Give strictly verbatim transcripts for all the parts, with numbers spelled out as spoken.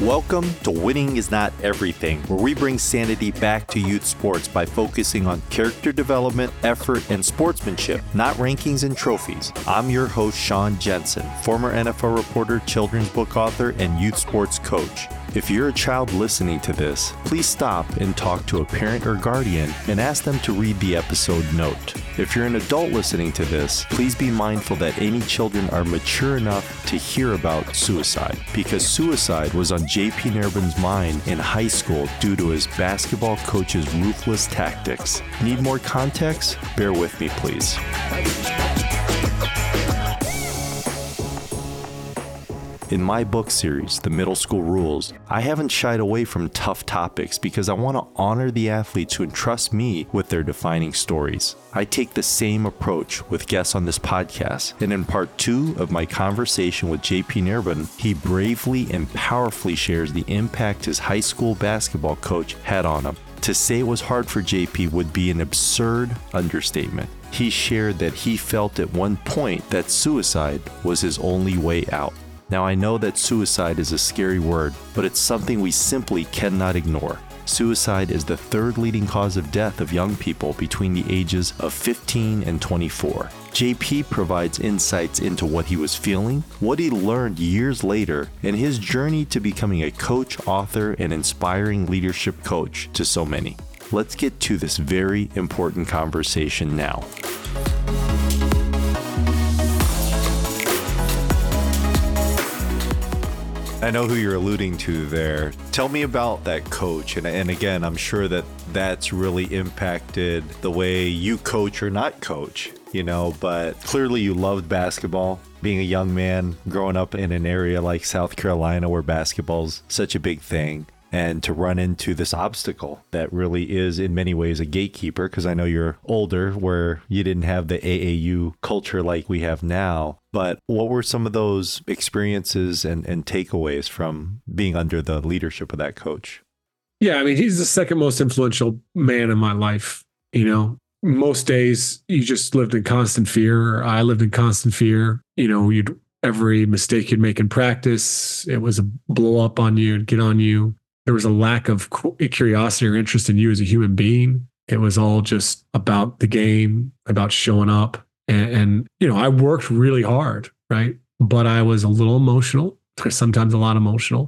Welcome to Winning is Not Everything, where we bring sanity back to youth sports by focusing on character development, effort, and sportsmanship, not rankings and trophies. I'm your host, Sean Jensen, former N F L reporter, children's book author, and youth sports coach. If you're a child listening to this, please stop and talk to a parent or guardian and ask them to read the episode note. If you're an adult listening to this, please be mindful that any children are mature enough to hear about suicide, because suicide was on J P Nerbun's mind in high school due to his basketball coach's ruthless tactics. Need more context? Bear with me, please. In my book series, The Middle School Rules, I haven't shied away from tough topics because I want to honor the athletes who entrust me with their defining stories. I take the same approach with guests on this podcast, and in part two of my conversation with J P Nerbun, he bravely and powerfully shares the impact his high school basketball coach had on him. To say it was hard for J P would be an absurd understatement. He shared that he felt at one point that suicide was his only way out. Now, I know that suicide is a scary word, but it's something we simply cannot ignore. Suicide is the third leading cause of death of young people between the ages of fifteen and twenty-four. J P provides insights into what he was feeling, what he learned years later, and his journey to becoming a coach, author, and inspiring leadership coach to so many. Let's get to this very important conversation now. I know who you're alluding to there. Tell me about that coach. And, and again, I'm sure that that's really impacted the way you coach or not coach, you know, but clearly you loved basketball. Being a young man growing up in an area like South Carolina where basketball's such a big thing, and to run into this obstacle that really is in many ways a gatekeeper, because I know you're older where you didn't have the A A U culture like we have now. But what were some of those experiences and, and takeaways from being under the leadership of that coach? Yeah, I mean, he's the second most influential man in my life. You know, most days you just lived in constant fear. I lived in constant fear. You know, you'd every mistake you'd make in practice, it was a blow up on you, it'd get on you. There was a lack of curiosity or interest in you as a human being. It was all just about the game, about showing up. And, and, you know, I worked really hard, right? But I was a little emotional, sometimes a lot emotional.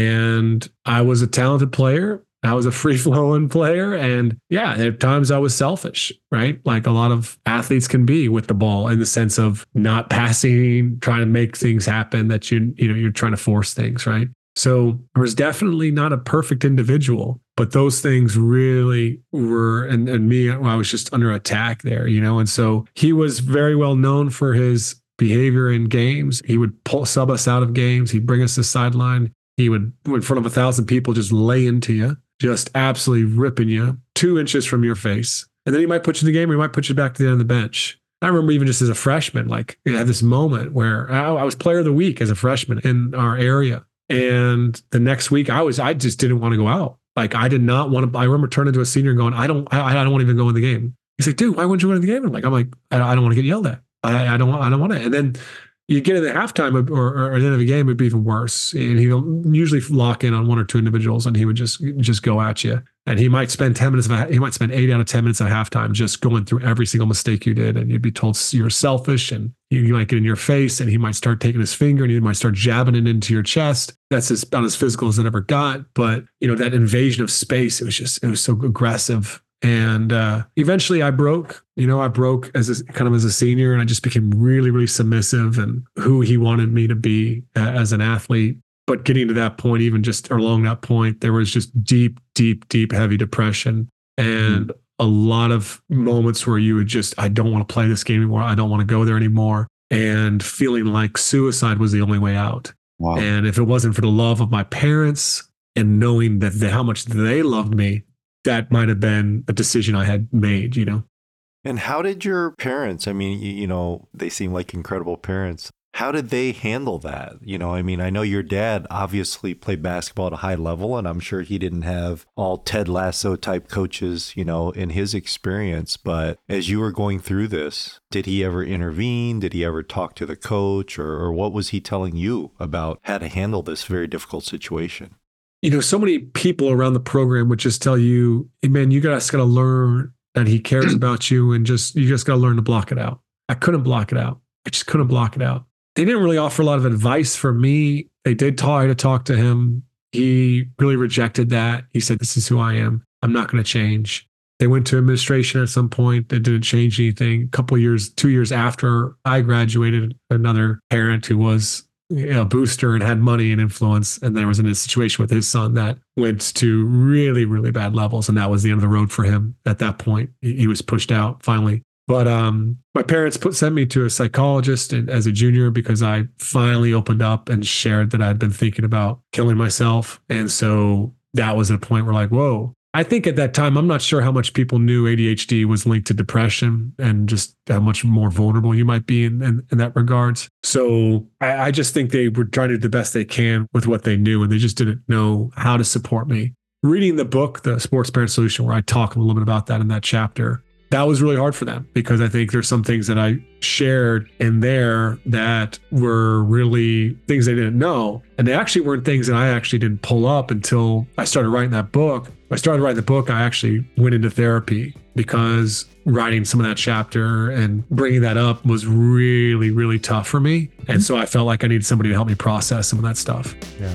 And I was a talented player. I was a free-flowing player. And yeah, at times I was selfish, right? Like a lot of athletes can be with the ball, in the sense of not passing, trying to make things happen that you, you know, you're trying to force things, right? So I was definitely not a perfect individual, but those things really were, and, and me, well, I was just under attack there, you know? And so he was very well known for his behavior in games. He would pull, sub us out of games. He'd bring us to the sideline. He would, in front of a thousand people, just lay into you, just absolutely ripping you two inches from your face. And then he might put you in the game, or he might put you back to the end of the bench. I remember even just as a freshman, like I had this moment where I, I was player of the week as a freshman in our area. And the next week I was, I just didn't want to go out. Like I did not want to, I remember turning to a senior and going, I don't, I, I don't want to even go in the game. He's like, dude, why wouldn't you go in the game? I'm like, I'm like, I, I don't want to get yelled at. I, I don't want, I don't want to. And then you get in the halftime or, or at the end of the game, it'd be even worse. And he'll usually lock in on one or two individuals and he would just, just go at you. And he might spend ten minutes, of, he might spend eight out of ten minutes at halftime just going through every single mistake you did. And you'd be told you're selfish, and you, you might get in your face, and he might start taking his finger and he might start jabbing it into your chest. That's as, about as physical as it ever got. But, you know, that invasion of space, it was just, it was so aggressive. And uh, eventually I broke, you know, I broke as a, kind of as a senior, and I just became really, really submissive and who he wanted me to be uh, as an athlete. But getting to that point, even just along that point, there was just deep, deep, deep, heavy depression and mm. a lot of moments where you would just, I don't want to play this game anymore. I don't want to go there anymore. And feeling like suicide was the only way out. Wow. And if it wasn't for the love of my parents and knowing that the, how much they loved me, that might have been a decision I had made, you know? And how did your parents, I mean, you, you know, they seem like incredible parents. How did they handle that? You know, I mean, I know your dad obviously played basketball at a high level, and I'm sure he didn't have all Ted Lasso type coaches, you know, in his experience. But as you were going through this, did he ever intervene? Did he ever talk to the coach? Or, or what was he telling you about how to handle this very difficult situation? you know, so many people around the program would just tell you, hey, man, you guys got to learn that he cares about you and just, you just got to learn to block it out. I couldn't block it out. I just couldn't block it out. They didn't really offer a lot of advice for me. They did try to talk to him. He really rejected that. He said, this is who I am. I'm not going to change. They went to administration at some point. That didn't change anything. A couple of years, two years after I graduated, another parent who was a booster and had money and influence, and there was in a situation with his son that went to really, really bad levels. And that was the end of the road for him at that point. He was pushed out finally. But um, my parents put sent me to a psychologist as a junior because I finally opened up and shared that I'd been thinking about killing myself. And so that was a point where like, whoa. I think at that time, I'm not sure how much people knew A D H D was linked to depression and just how much more vulnerable you might be in, in, in that regards. So I, I just think they were trying to do the best they can with what they knew, and they just didn't know how to support me. Reading the book, The Sports Parent Solution, where I talk a little bit about that in that chapter, that was really hard for them because I think there's some things that I shared in there that were really things they didn't know. And they actually weren't things that I actually didn't pull up until I started writing that book. When I started writing the book, I actually went into therapy because writing some of that chapter and bringing that up was really, really tough for me. And so I felt like I needed somebody to help me process some of that stuff. Yeah.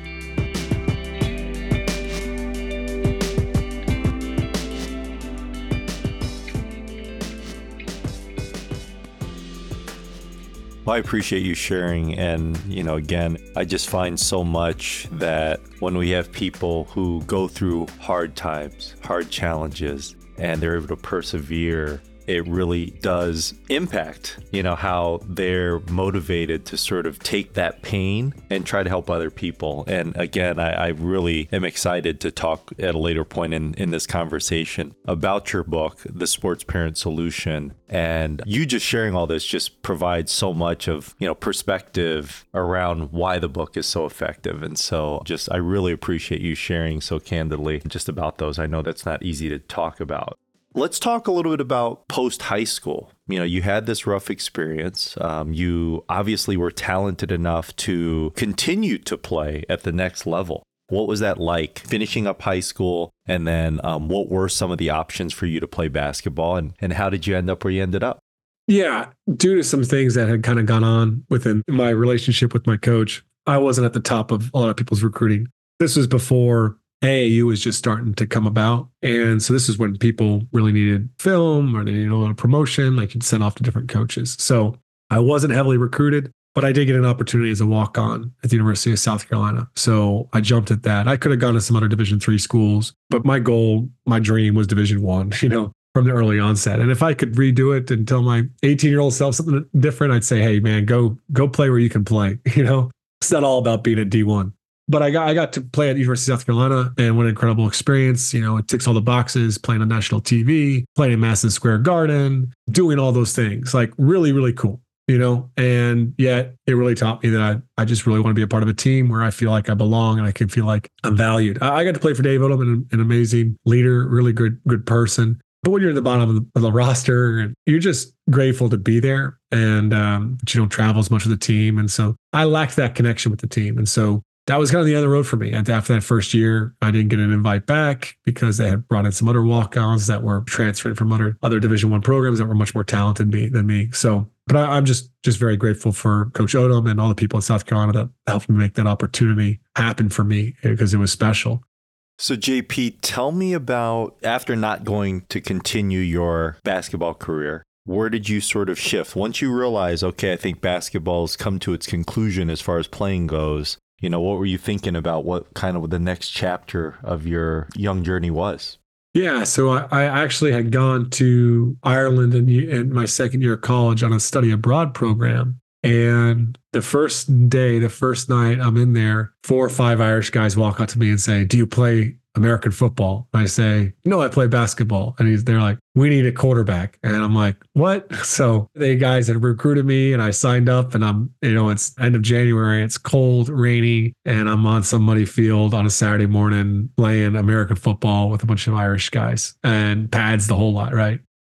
Well, I appreciate you sharing. And, you know, again, I just find so much that when we have people who go through hard times, hard challenges, and they're able to persevere, it really does impact, you know, how they're motivated to sort of take that pain and try to help other people. And again, I, I really am excited to talk at a later point in, in this conversation about your book, The Sports Parent Solution. And you just sharing all this just provides so much of, you know, perspective around why the book is so effective. And so just, I really appreciate you sharing so candidly just about those. I know that's not easy to talk about. Let's talk a little bit about post-high school. You know, you had this rough experience. Um, you obviously were talented enough to continue to play at the next level. What was that like finishing up high school? And then um, what were some of the options for you to play basketball? And, and how did you end up where you ended up? Yeah, due to some things that had kind of gone on within my relationship with my coach, I wasn't at the top of a lot of people's recruiting. This was before A A U was just starting to come about. And so this is when people really needed film or they needed a little promotion, like you'd send off to different coaches. So I wasn't heavily recruited, but I did get an opportunity as a walk-on at the University of South Carolina. So I jumped at that. I could have gone to some other Division three schools, but my goal, my dream was Division one, you know, from the early onset. And if I could redo it and tell my eighteen-year-old self something different, I'd say, hey, man, go go play where you can play. You know, it's not all about being a D one. But I got I got to play at the University of South Carolina, and what an incredible experience. You know, it ticks all the boxes, playing on national T V, playing in Madison Square Garden, doing all those things. Like really, really cool, you know? And yet it really taught me that I, I just really want to be a part of a team where I feel like I belong and I can feel like I'm valued. I, I got to play for Dave Odom, an, an amazing leader, really good, good person. But when you're at the bottom of the, of the roster, and you're just grateful to be there, and um, but you don't travel as much with the team. And so I lacked that connection with the team. And so that was kind of the end of the road for me. And after that first year, I didn't get an invite back because they had brought in some other walk-ons that were transferred from other other Division One programs that were much more talented me, than me. So, but I, I'm just just very grateful for Coach Odom and all the people in South Carolina that helped me make that opportunity happen for me because it was special. So J P, tell me about, after not going to continue your basketball career, where did you sort of shift? Once you realize, okay, I think basketball's come to its conclusion as far as playing goes, you know, what were you thinking about what kind of the next chapter of your young journey was? Yeah, so I, I actually had gone to Ireland in, in my second year of college on a study abroad program. And the first day, the first night I'm in there, four or five Irish guys walk up to me and say, do you play American football? And I say, no, I play basketball. And he's, they're like, we need a quarterback. And I'm like, what? So the guys had recruited me and I signed up, and I'm, you know, it's end of January, it's cold, rainy, and I'm on some muddy field on a Saturday morning playing American football with a bunch of Irish guys and pads, the whole lot, right?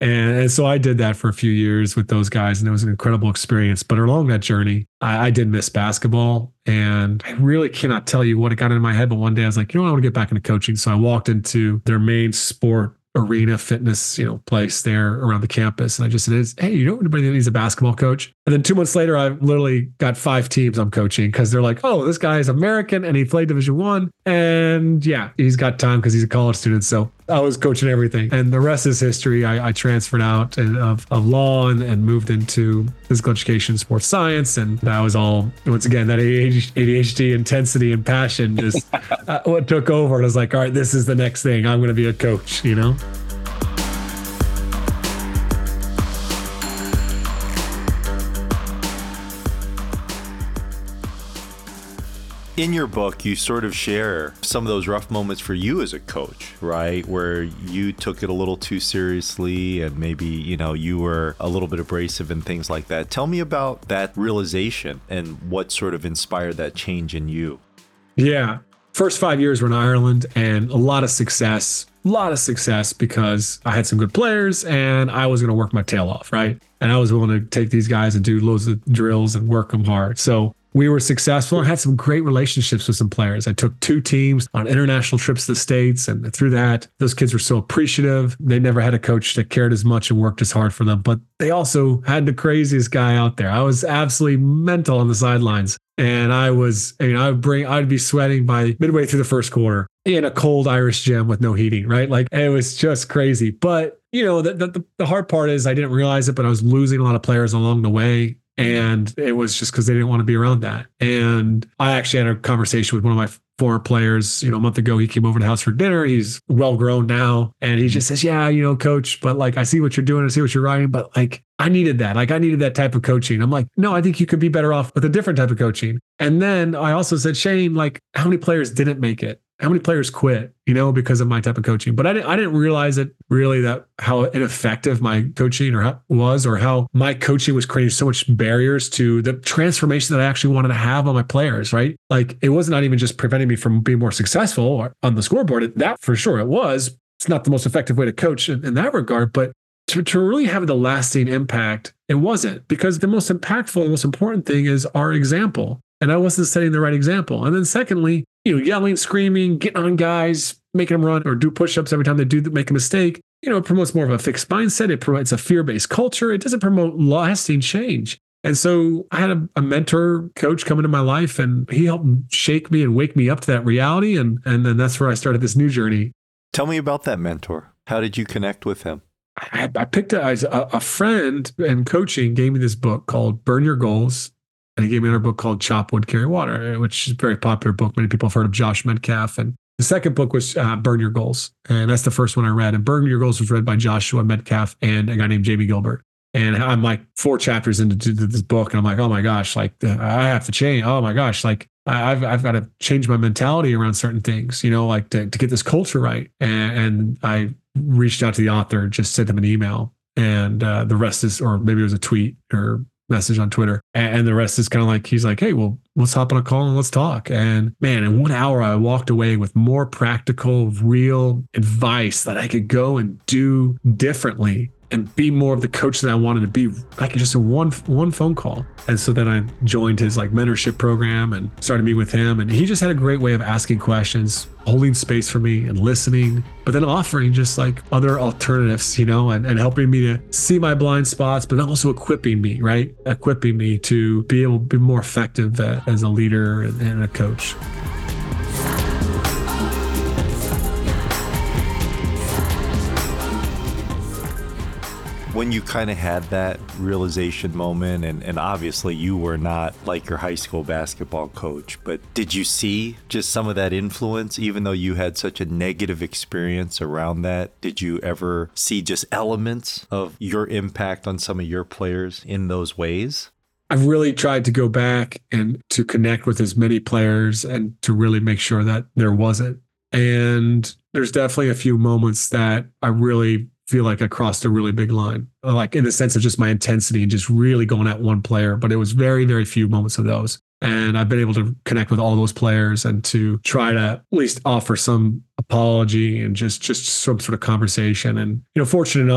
And, and so I did that for a few years with those guys, and it was an incredible experience. But along that journey, I, I did miss basketball. And I really cannot tell you what it got into my head. But one day I was like, you know what, I want to get back into coaching. So I walked into their main sport arena fitness, you know, place there around the campus. And I just said, hey, you know anybody that needs a basketball coach? And then two months later, I literally got five teams I'm coaching because they're like, oh, this guy is American and he played Division One. And yeah, he's got time because he's a college student. So I was coaching everything. And the rest is history. I, I transferred out of, of law and, and moved into physical education, sports science. And that was all, once again, that A D H D intensity and passion just uh, what took over. And I was like, all right, this is the next thing. I'm going to be a coach, you know? In your book, you sort of share some of those rough moments for you as a coach, right? Where you took it a little too seriously and maybe, you know, you were a little bit abrasive and things like that. Tell me about that realization and what sort of inspired that change in you. Yeah. First five years were in Ireland and a lot of success, a lot of success because I had some good players and I was going to work my tail off, right? And I was willing to take these guys and do loads of drills and work them hard. So we were successful and had some great relationships with some players. I took two teams on international trips to the States. And through that, those kids were so appreciative. They never had a coach that cared as much and worked as hard for them. But they also had the craziest guy out there. I was absolutely mental on the sidelines. And I was, you know, I would bring, I'd be sweating by midway through the first quarter in a cold Irish gym with no heating, right? Like it was just crazy. But, you know, the, the, the hard part is I didn't realize it, but I was losing a lot of players along the way. And it was just because they didn't want to be around that. And I actually had a conversation with one of my former players, you know, a month ago. He came over to the house for dinner. He's well grown now. And he just says, yeah, you know, coach, but like, I see what you're doing. I see what you're writing, but like, I needed that. Like I needed that type of coaching. I'm like, no, I think you could be better off with a different type of coaching. And then I also said, Shane, like how many players didn't make it? How many players quit, you know, because of my type of coaching? But I didn't, I didn't realize it really that how ineffective my coaching or how, was, or how my coaching was creating so much barriers to the transformation that I actually wanted to have on my players, right? Like it was not even just preventing me from being more successful on the scoreboard. That for sure it was. It's not the most effective way to coach in, in that regard, but to, to really have the lasting impact, it wasn't, because the most impactful, the most important thing is our example. And I wasn't setting the right example. And then secondly, you know, yelling, screaming, getting on guys, making them run or do push-ups every time they do make a mistake. You know, it promotes more of a fixed mindset. It promotes a fear-based culture. It doesn't promote lasting change. And so I had a, a mentor coach come into my life, and he helped shake me and wake me up to that reality. And, and then that's where I started this new journey. Tell me about that mentor. How did you connect with him? I, I picked a, a friend in coaching gave me this book called Burn Your Goals. And he gave me another book called Chop Wood, Carry Water, which is a very popular book. Many people have heard of Josh Metcalf. And the second book was uh, Burn Your Goals. And that's the first one I read. And Burn Your Goals was read by Joshua Metcalf and a guy named Jamie Gilbert. And I'm like four chapters into this book. And I'm like, oh my gosh, like I have to change. Oh my gosh, like I've I've got to change my mentality around certain things, you know, like to, to get this culture right. And, and I reached out to the author, just sent him an email. And uh, the rest is, or maybe it was a tweet or message on Twitter. And the rest is kind of like, he's like, hey, well, let's hop on a call and let's talk. And man, in one hour, I walked away with more practical, real advice that I could go and do differently and be more of the coach that I wanted to be, like just a one one phone call. And so then I joined his like mentorship program and started meeting with him. And he just had a great way of asking questions, holding space for me and listening, but then offering just like other alternatives, you know, and, and helping me to see my blind spots, but also equipping me, right? Equipping me to be able to be more effective as a leader and a coach. When you kind of had that realization moment, and, and obviously you were not like your high school basketball coach, but did you see just some of that influence, even though you had such a negative experience around that? Did you ever see just elements of your impact on some of your players in those ways? I've really tried to go back and to connect with as many players and to really make sure that there wasn't. And there's definitely a few moments that I really feel like I crossed a really big line, like in the sense of just my intensity and just really going at one player. But it was very, very few moments of those. And I've been able to connect with all those players and to try to at least offer some apology and just, just some sort of conversation. And, you know, fortunate enough that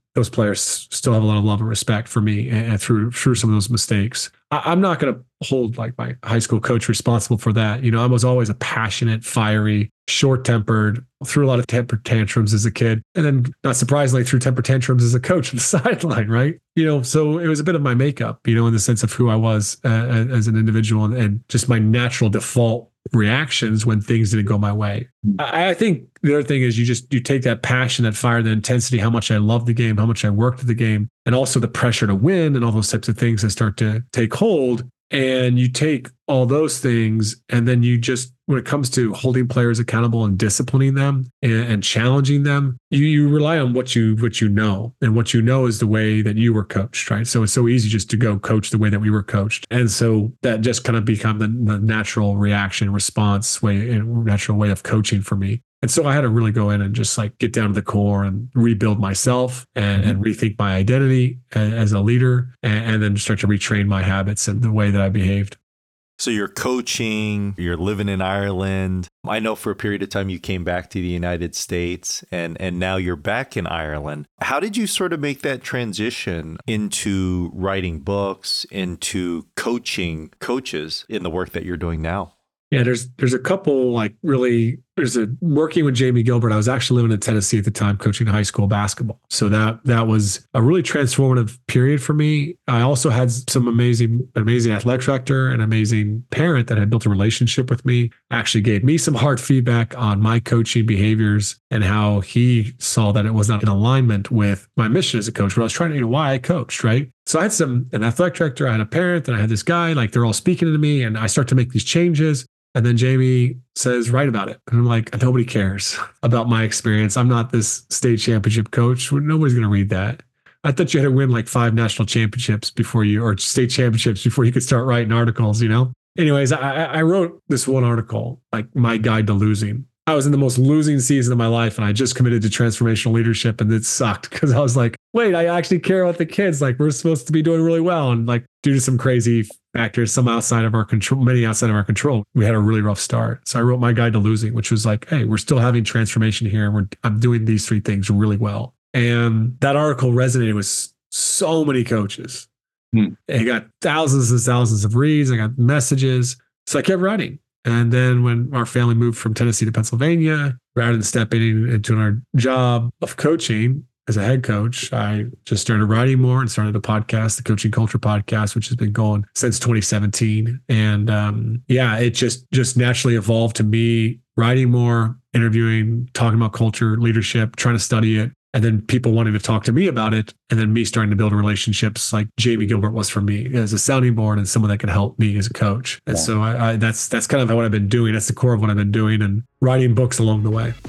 those players still have a lot of love and respect for me and, and through through some of those mistakes. I, I'm not going to hold like my high school coach responsible for that. You know, I was always a passionate, fiery, short-tempered, threw a lot of temper tantrums as a kid, and then not surprisingly threw temper tantrums as a coach on the sideline, right? You know, so it was a bit of my makeup, you know, in the sense of who I was uh, as an individual and, and just my natural default reactions when things didn't go my way. I, I think the other thing is you just, you take that passion, that fire, the intensity, how much I love the game, how much I worked at the game, and also the pressure to win and all those types of things that start to take hold. And you take all those things, and then you just, when it comes to holding players accountable and disciplining them and, and challenging them, you you rely on what you what you know, and what you know is the way that you were coached, right? So it's so easy just to go coach the way that we were coached, and so that just kind of become the, the natural reaction, response way, natural way of coaching for me. And so I had to really go in and just like get down to the core and rebuild myself and, and rethink my identity as a leader, and, and then start to retrain my habits and the way that I behaved. So you're coaching, you're living in Ireland. I know for a period of time you came back to the United States, and, and now you're back in Ireland. How did you sort of make that transition into writing books, into coaching coaches in the work that you're doing now? Yeah, there's there's a couple like really, there's a working with Jamie Gilbert. I was actually living in Tennessee at the time, coaching high school basketball. So that that was a really transformative period for me. I also had some amazing, amazing athletic director, an amazing parent that had built a relationship with me, actually gave me some hard feedback on my coaching behaviors and how he saw that it was not in alignment with my mission as a coach, but I was trying to, you know, why I coached, right? So I had some, an athletic director, I had a parent, and I had this guy, like they're all speaking to me, and I start to make these changes. And then Jamie says, write about it. And I'm like, nobody cares about my experience. I'm not this state championship coach. Nobody's going to read that. I thought you had to win like five national championships before you, or state championships before you could start writing articles, you know? Anyways, I, I wrote this one article, like my guide to losing. I was in the most losing season of my life, and I just committed to transformational leadership, and it sucked because I was like, wait, I actually care about the kids. Like we're supposed to be doing really well. And like due to some crazy factors, some outside of our control, many outside of our control, we had a really rough start. So I wrote my guide to losing, which was like, hey, we're still having transformation here. And we're, I'm doing these three things really well. And that article resonated with so many coaches. Hmm. It got thousands and thousands of reads. I got messages. So I kept writing. And then when our family moved from Tennessee to Pennsylvania, rather than stepping into our job of coaching as a head coach, I just started writing more and started a podcast, the Coaching Culture Podcast, which has been going since twenty seventeen. And um, yeah, it just just naturally evolved to me writing more, interviewing, talking about culture, leadership, trying to study it. And then people wanting to talk to me about it, and then me starting to build relationships like Jamie Gilbert was for me as a sounding board and someone that could help me as a coach. And yeah. so I, I, that's that's kind of what I've been doing. That's the core of what I've been doing, and writing books along the way.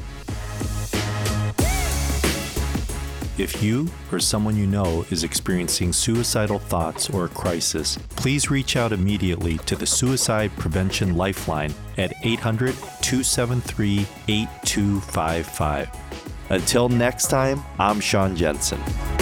If you or someone you know is experiencing suicidal thoughts or a crisis, please reach out immediately to the Suicide Prevention Lifeline at eight hundred, two seven three, eight two five five. Until next time, I'm Sean Jensen.